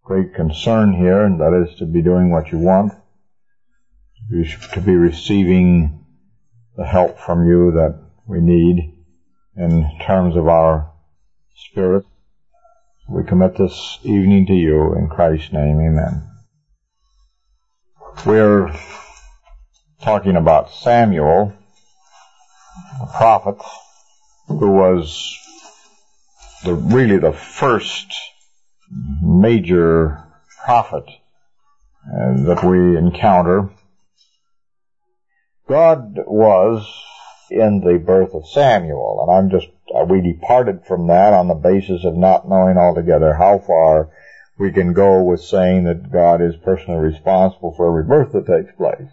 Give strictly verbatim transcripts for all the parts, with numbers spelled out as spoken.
great concern here, and that is to be doing what you want, to be receiving the help from you that we need in terms of our spirit. We commit this evening to you in Christ's name, amen. We're talking about Samuel, the prophet, who was the, really the first major prophet uh, that we encounter. God was in the birth of Samuel, and I'm just, uh, we departed from that on the basis of not knowing altogether how far we can go with saying that God is personally responsible for every birth that takes place.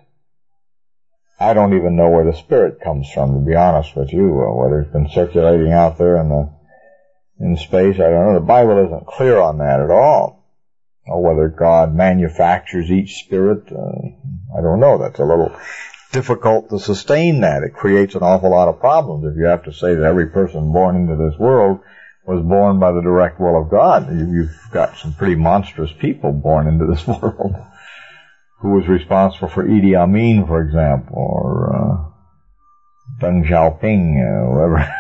I don't even know where the Spirit comes from, to be honest with you, uh, whether it's been circulating out there in the in space, I don't know. The Bible isn't clear on that at all. Or whether God manufactures each spirit, uh, I don't know. That's a little difficult to sustain that. It creates an awful lot of problems if you have to say that every person born into this world was born by the direct will of God. You've got some pretty monstrous people born into this world. Who was responsible for Idi Amin, for example, or uh, Deng Xiaoping, uh, whoever.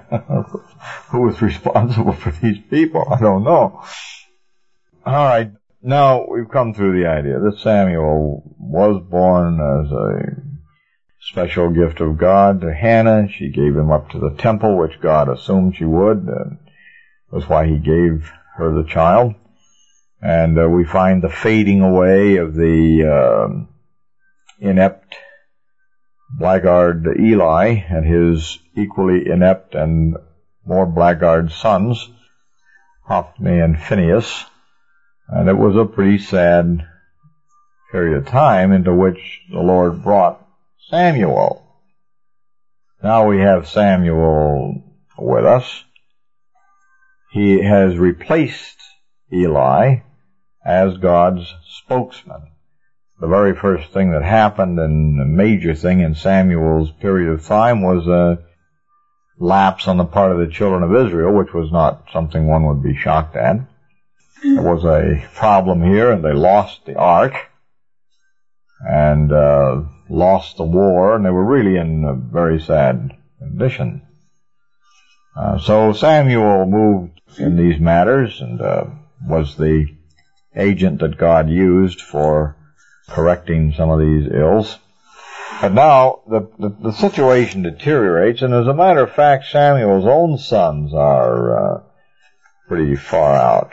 Who was responsible for these people? I don't know. All right. Now we've come through the idea that Samuel was born as a special gift of God to Hannah. She gave him up to the temple, which God assumed she would. And that's why he gave her the child. And uh, we find the fading away of the uh, inept blackguard Eli and his equally inept and more blackguard sons, Hophni and Phinehas. And it was a pretty sad period of time into which the Lord brought Samuel. Now we have Samuel with us. He has replaced Eli as God's spokesman. The very first thing that happened, and a major thing in Samuel's period of time, was a lapse on the part of the children of Israel, which was not something one would be shocked at. There was a problem here, and they lost the ark, and uh, lost the war, and they were really in a very sad condition. Uh, so Samuel moved in these matters, and uh, was the agent that God used for correcting some of these ills. But now the, the, the situation deteriorates, and as a matter of fact, Samuel's own sons are uh, pretty far out.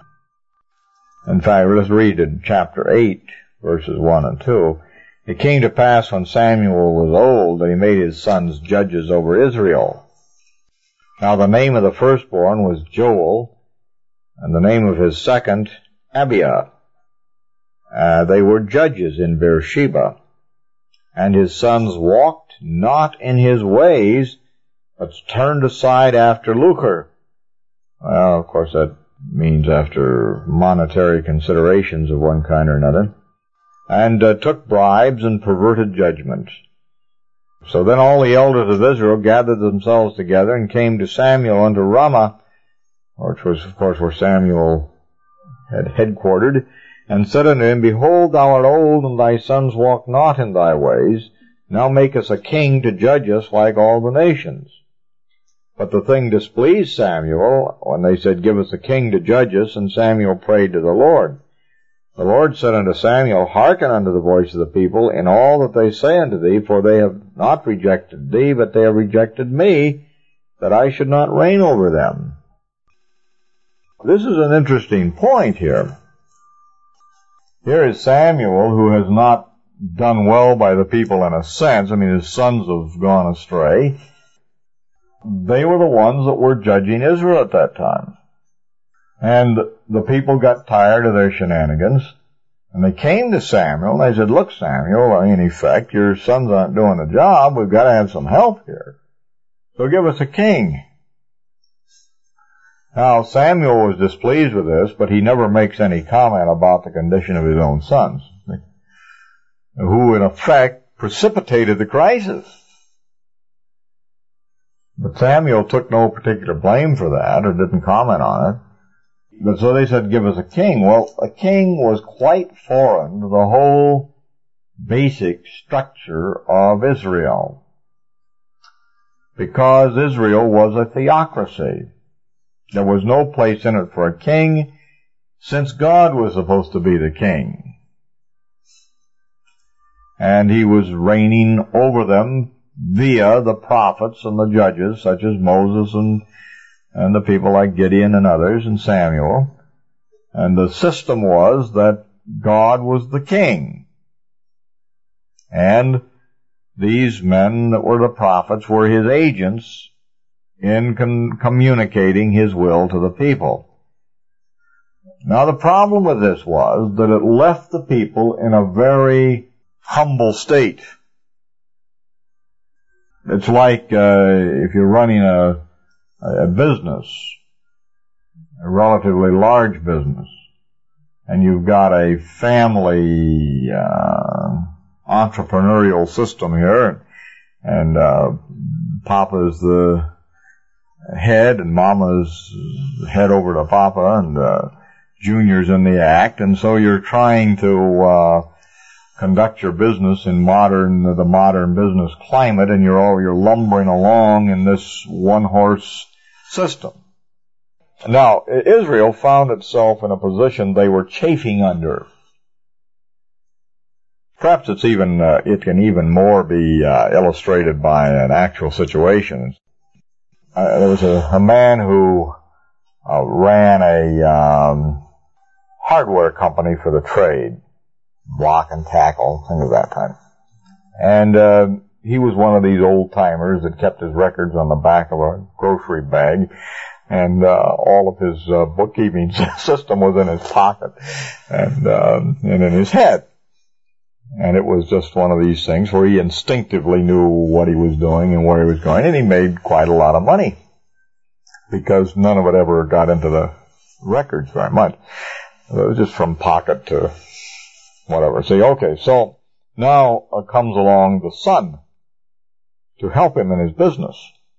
In fact, let's read in chapter eight, verses one and two. It came to pass when Samuel was old that he made his sons judges over Israel. Now the name of the firstborn was Joel, and the name of his second, Abiah. Uh, they were judges in Beersheba. And his sons walked not in his ways, but turned aside after lucre. Well, of course, that means after monetary considerations of one kind or another. And uh, took bribes and perverted judgment. So then all the elders of Israel gathered themselves together and came to Samuel unto Ramah, which was, of course, where Samuel had headquartered, and said unto him, Behold, thou art old, and thy sons walk not in thy ways. Now make us a king to judge us like all the nations. But the thing displeased Samuel when they said, Give us a king to judge us, and Samuel prayed to the Lord. The Lord said unto Samuel, Hearken unto the voice of the people in all that they say unto thee, for they have not rejected thee, but they have rejected me, that I should not reign over them. This is an interesting point here. Here is Samuel, who has not done well by the people in a sense. I mean, his sons have gone astray. They were the ones that were judging Israel at that time. And the people got tired of their shenanigans, and they came to Samuel, and they said, Look, Samuel, in effect, your sons aren't doing the job. We've got to have some help here. So give us a king. Now, Samuel was displeased with this, but he never makes any comment about the condition of his own sons, who in effect precipitated the crisis. But Samuel took no particular blame for that, or didn't comment on it. so they said, give us a king. Well, a king was quite foreign to the whole basic structure of Israel, because Israel was a theocracy. There was no place in it for a king, since God was supposed to be the king. And he was reigning over them via the prophets and the judges, such as Moses and, and the people like Gideon and others, and Samuel. And the system was that God was the king. And these men that were the prophets were his agents in con- communicating his will to the people. Now the problem with this was that it left the people in a very humble state. It's like uh, if you're running a, a business, a relatively large business, and you've got a family uh, entrepreneurial system here, and uh, Papa's the head and Mama's head over to Papa, and uh, Junior's in the act, and so you're trying to uh, conduct your business in modern, the modern business climate, and you're all, you're lumbering along in this one-horse system. Now, Israel found itself in a position they were chafing under. Perhaps it's even, uh, it can even more be uh, illustrated by an actual situation. Uh, there was a, a man who uh, ran a um, hardware company for the trade. Block and tackle, things of that type. And uh, he was one of these old-timers that kept his records on the back of a grocery bag, and uh, all of his uh, bookkeeping system was in his pocket and, uh, and in his head. And it was just one of these things where he instinctively knew what he was doing and where he was going, and he made quite a lot of money because none of it ever got into the records very much. It was just from pocket to whatever. See, okay, so now uh, comes along the son to help him in his business.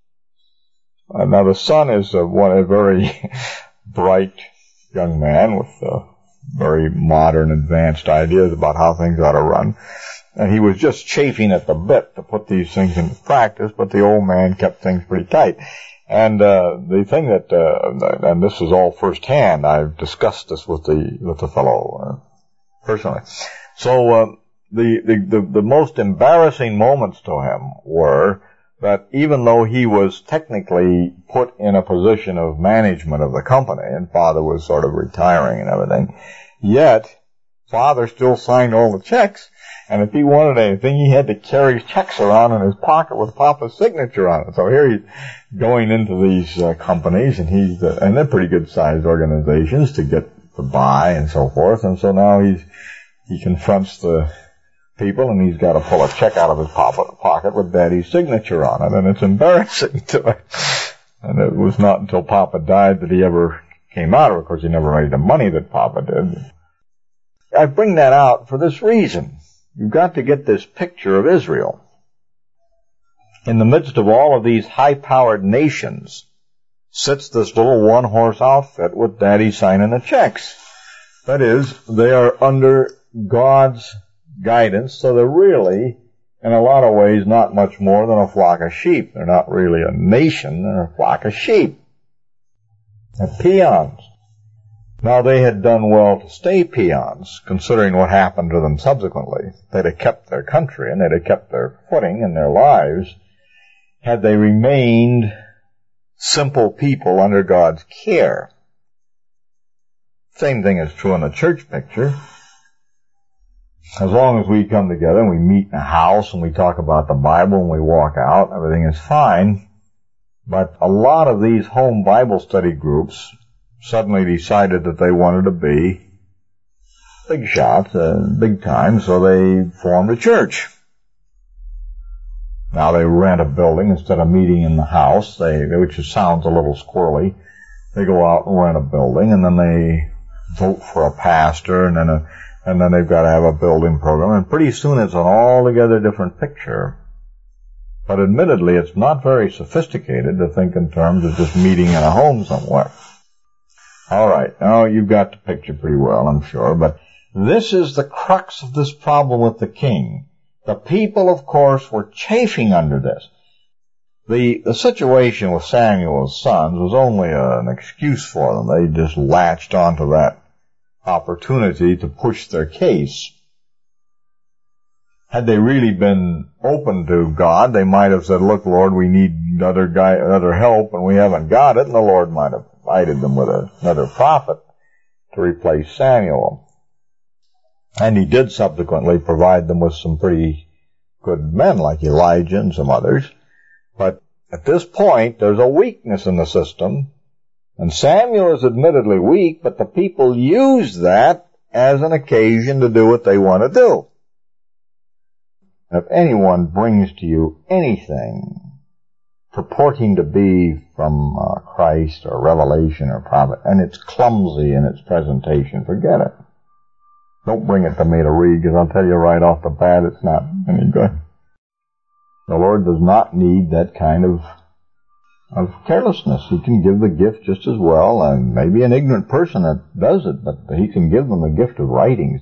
Uh, now the son is uh, one a very bright young man with uh, very modern, advanced ideas about how things ought to run. And he was just chafing at the bit to put these things into practice, but the old man kept things pretty tight. And uh, the thing that, uh, and this is all firsthand, I've discussed this with the with the fellow uh, personally. So uh, the, the the the most embarrassing moments to him were that even though he was technically put in a position of management of the company, and Father was sort of retiring and everything, yet Father still signed all the checks. And if he wanted anything, he had to carry checks around in his pocket with Papa's signature on it. So here he's going into these uh, companies, and he's uh, and they're pretty good-sized organizations to get to buy and so forth. And so now he's he confronts the people, and he's got to pull a check out of his papa, pocket with Daddy's signature on it, and it's embarrassing to him. And it was not until Papa died that he ever came out of it. Of course, he never made the money that Papa did. I bring that out for this reason. You've got to get this picture of Israel. In the midst of all of these high-powered nations sits this little one-horse outfit with Daddy signing the checks. That is, they are under God's guidance, so they're really, in a lot of ways, not much more than a flock of sheep. They're not really a nation, they're a flock of sheep. They're peons. Now, they had done well to stay peons, considering what happened to them subsequently. They'd have kept their country, and they'd have kept their footing in their lives, had they remained simple people under God's care. Same thing is true in the church picture. As long as we come together and we meet in a house and we talk about the Bible and we walk out, everything is fine. But a lot of these home Bible study groups suddenly decided that they wanted to be big shots, uh, big time, so they formed a church. Now they rent a building instead of meeting in the house, they, which sounds a little squirrely. They go out and rent a building, and then they vote for a pastor, and then a, and then they've got to have a building program, and pretty soon it's an altogether different picture. But admittedly, it's not very sophisticated to think in terms of just meeting in a home somewhere. All right. Now, you've got the picture pretty well, I'm sure, but this is the crux of this problem with the king. The people, of course, were chafing under this. The, the situation with Samuel's sons was only a, an excuse for them. They just latched onto that opportunity to push their case. Had they really been open to God, they might have said, look, Lord, we need other guy, other help, and we haven't got it, and the Lord might have provided them with a, another prophet to replace Samuel. And he did subsequently provide them with some pretty good men like Elijah and some others. But at this point, there's a weakness in the system, and Samuel is admittedly weak, but the people use that as an occasion to do what they want to do. If anyone brings to you anything purporting to be from uh, Christ or revelation or prophet, and it's clumsy in its presentation, forget it. Don't bring it to me to read, because I'll tell you right off the bat it's not any good. The Lord does not need that kind of of carelessness. He can give the gift just as well, and maybe an ignorant person that does it, but he can give them the gift of writings.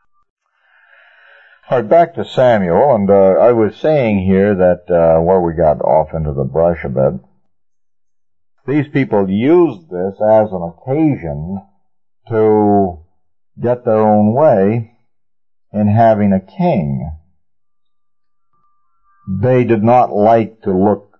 All right, back to Samuel, and uh, I was saying here that, uh, where we got off into the brush a bit, these people used this as an occasion to get their own way in having a king. They did not like to look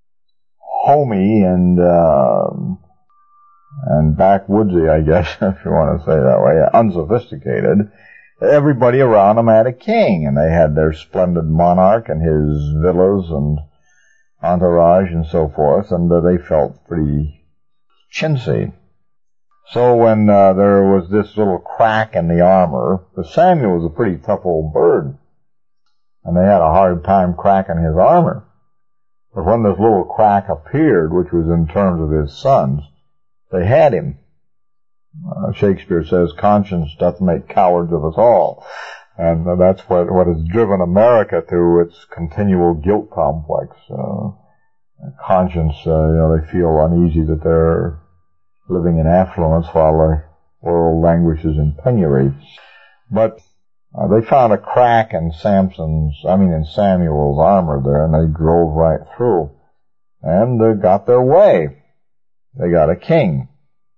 homey and, uh, and backwoodsy, I guess, if you want to say that way, unsophisticated. Everybody around them had a king, and they had their splendid monarch and his villas and entourage and so forth, and uh, they felt pretty chintzy. So when uh, there was this little crack in the armor, because Samuel was a pretty tough old bird, and they had a hard time cracking his armor. But when this little crack appeared, which was in terms of his sons, they had him. Uh, Shakespeare says, conscience doth make cowards of us all. And uh, that's what, what has driven America to its continual guilt complex. Uh, conscience, uh, you know, they feel uneasy that they're living in affluence while the world languishes in penury. But uh, they found a crack in Samson's, I mean in Samuel's armor there, and they drove right through. And uh, got their way. They got a king.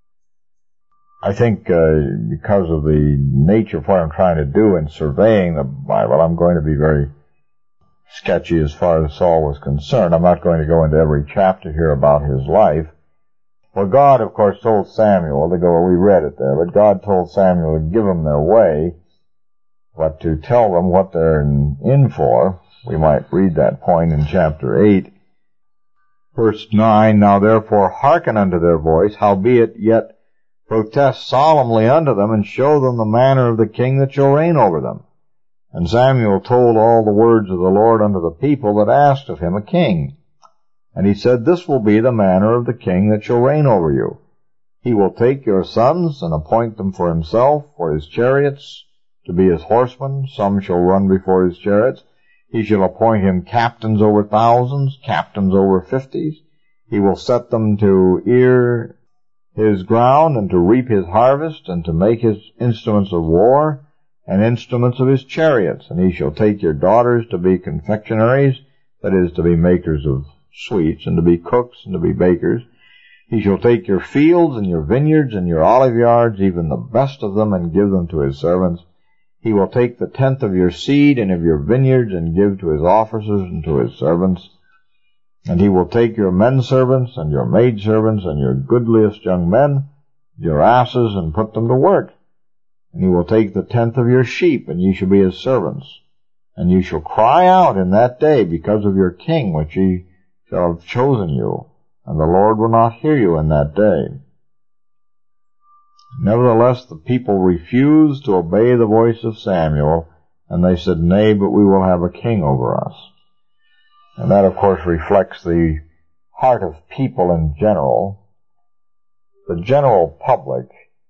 I think uh, because of the nature of what I'm trying to do in surveying the Bible, I'm going to be very sketchy as far as Saul was concerned. I'm not going to go into every chapter here about his life. Well, God, of course, told Samuel to go, we read it there, but God told Samuel to give them their way, but to tell them what they're in, in for. We might read that point in chapter eight. Verse nine, now therefore hearken unto their voice, howbeit yet protest solemnly unto them, and show them the manner of the king that shall reign over them. And Samuel told all the words of the Lord unto the people that asked of him a king. And he said, this will be the manner of the king that shall reign over you. He will take your sons, and appoint them for himself, for his chariots, to be his horsemen. Some shall run before his chariots. He shall appoint him captains over thousands, captains over fifties. He will set them to ear his ground, and to reap his harvest, and to make his instruments of war, and instruments of his chariots. And he shall take your daughters to be confectionaries, that is, to be makers of sweets, and to be cooks, and to be bakers. He shall take your fields, and your vineyards, and your olive yards, even the best of them, and give them to his servants. He will take the tenth of your seed, and of your vineyards, and give to his officers, and to his servants. And he will take your men servants, and your maid servants, and your goodliest young men, your asses, and put them to work. And he will take the tenth of your sheep, and ye shall be his servants. And you shall cry out in that day because of your king, which he shall have chosen you. And the Lord will not hear you in that day. Nevertheless, the people refused to obey the voice of Samuel, and they said, nay, but we will have a king over us. And that, of course, reflects the heart of people in general. The general public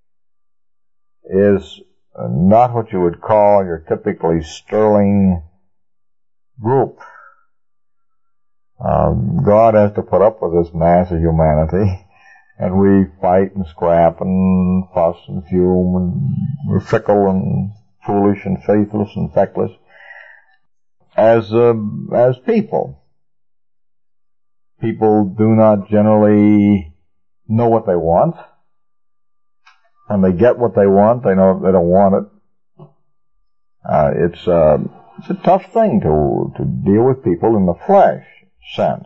is not what you would call your typically sterling group. Um, God has to put up with this mass of humanity, and we fight and scrap and fuss and fume, and we're fickle and foolish and faithless and feckless as uh, as people. People do not generally know what they want. When they get what they want, they know they don't want it. Uh, it's uh, it's a tough thing to to deal with people in the flesh sense.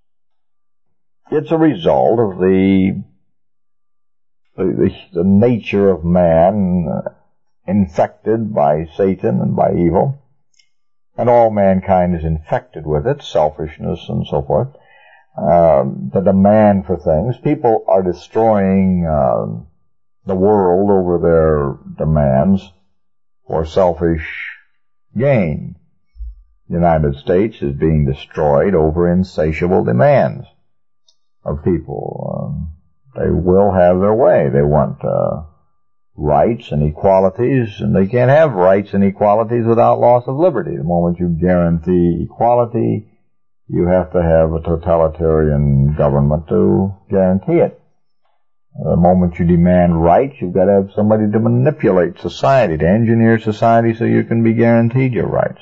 It's a result of the the, the, the nature of man uh, infected by Satan and by evil, and all mankind is infected with it, selfishness and so forth. Uh, the demand for things. People are destroying uh, the world over their demands for selfish gain. The United States is being destroyed over insatiable demands of people. Um, they will have their way. They want uh, rights and equalities, and they can't have rights and equalities without loss of liberty. The moment you guarantee equality, you have to have a totalitarian government to guarantee it. The moment you demand rights, you've got to have somebody to manipulate society, to engineer society so you can be guaranteed your rights.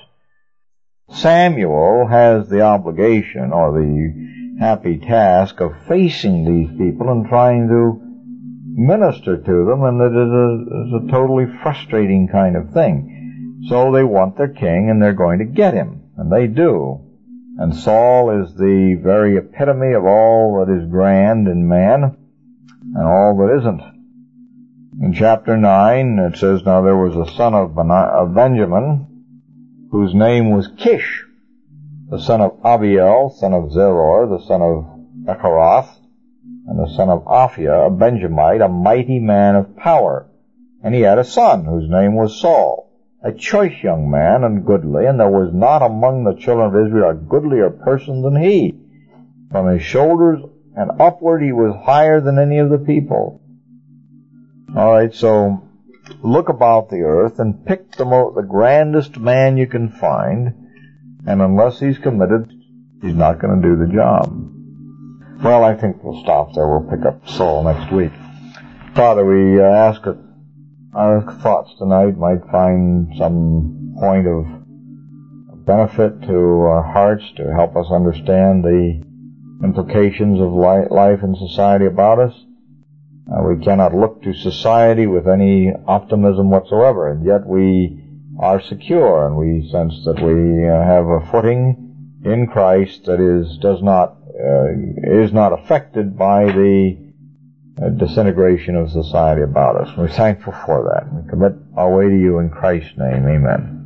Samuel has the obligation or the happy task of facing these people and trying to minister to them, and it is a, is a totally frustrating kind of thing. So they want their king, and they're going to get him, and they do. And Saul is the very epitome of all that is grand in man and all that isn't. In chapter nine, it says, Now there was a son of Benjamin, whose name was Kish, the son of Abiel, son of Zeror, the son of Bechorath, and the son of Aphiah, a Benjamite, a mighty man of power. And he had a son, whose name was Saul, a choice young man and goodly, and there was not among the children of Israel a goodlier person than he. From his shoulders and upward he was higher than any of the people. All right, so look about the earth and pick the, mo- the grandest man you can find, and unless he's committed, he's not going to do the job. Well, I think we'll stop there. We'll pick up Saul next week. Father, we uh, ask that our thoughts tonight might find some point of benefit to our hearts to help us understand the implications of li- life and society about us. Uh, we cannot look to society with any optimism whatsoever, and yet we are secure, and we sense that we uh, have a footing in Christ that is does not uh, is not affected by the uh, disintegration of society about us. We're thankful for that. We commit our way to you in Christ's name. Amen.